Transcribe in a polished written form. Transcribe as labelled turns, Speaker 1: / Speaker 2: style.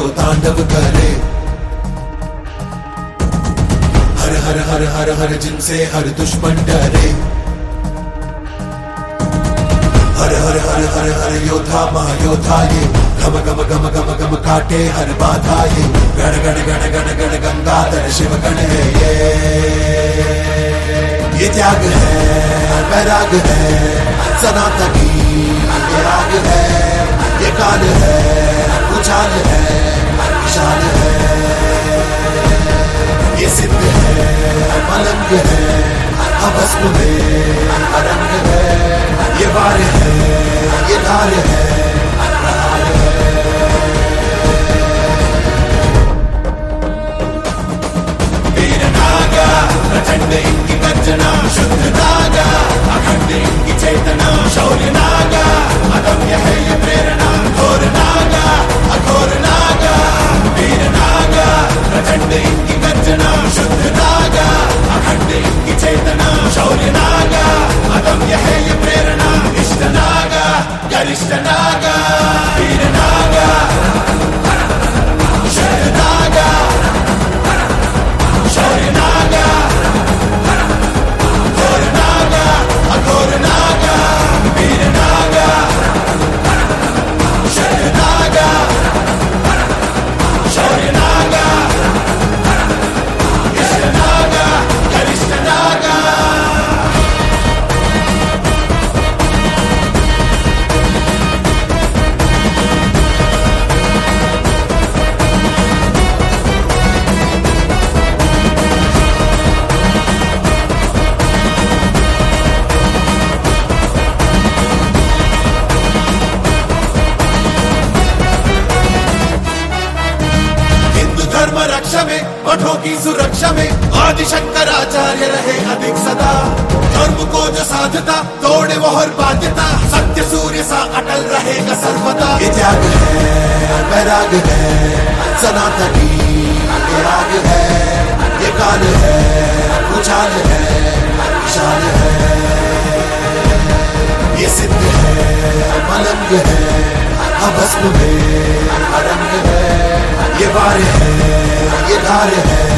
Speaker 1: जो तांडव करे। हर हर हर हर हर जिनसे हर दुश्मन डरे। हर हर हर हर हर योद्धा महायोद्धा ये गम गम गम गम गम काटे हर बाधा ये। गण गण गण गण गण गंगाधर शिव गण है ये त्याग है वैराग है सनातनी ये राग है ये काल है उछाल है विशाल है ये सिद्ध है मलंग है अभस्म में अरंग है ये वार है ये धार है प्रहार है। वीर नागा प्रचंड इनकी गर्जना शुद्ध नागा अखंड इनकी चेतना शौर्य नागा अदम्य है ये प्रेरणा घोर नागा अघोर नागा। वीर नागा प्रचंड इनकी गर्जना शुद्ध नागा अखंड इनकी चेतना शौर्य नागा अदम्य है ये प्रेरणा इष्ट नागा गरिष्ठ नागा। वीर नागा शुद्ध नागा शौर्य नागा घोर नागा अघोर नागा। वीर नागा शुद्ध नागा शौर्य नागा इष्ट नागा गरिष्ठ नागा। धर्म रक्षा में मठों की सुरक्षा में आदि शंकराचार्य रहे अधिक सदा। धर्म को जो साधता तोड़े वो हर बाध्यता सत्य सूर्य सा अटल रहेगा सर्वदा। ये त्याग है वैराग है सनातनी ये राग है ये काल है उछाल है विशाल है ये सिद्ध है मलंग है अभस्म में अरंग है ये वार है ये धार है